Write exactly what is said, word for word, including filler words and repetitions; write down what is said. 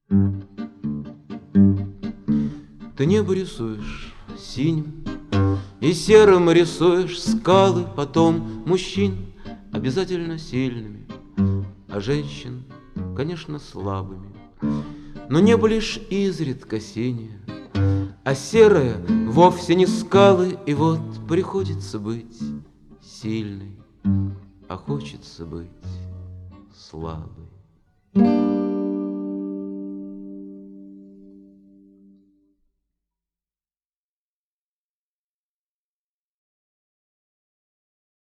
Ты небо рисуешь синим и серым рисуешь скалы, потом мужчин обязательно сильными, а женщин, конечно, слабыми. Но небо лишь изредка синее, а серое вовсе не скалы. И вот приходится быть сильной, а хочется быть слабой.